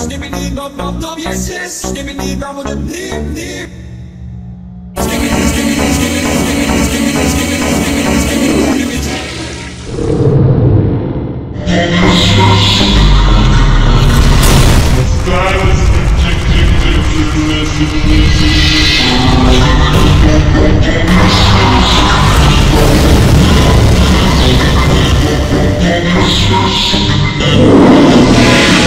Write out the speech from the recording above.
Skibbity dop dop dop, yes yes. Skibbity dop dop dip dip. Skibbity skibbity skibbity skibbity skibbity skibbity skibbity skibbity skibbity. The style is ridiculous.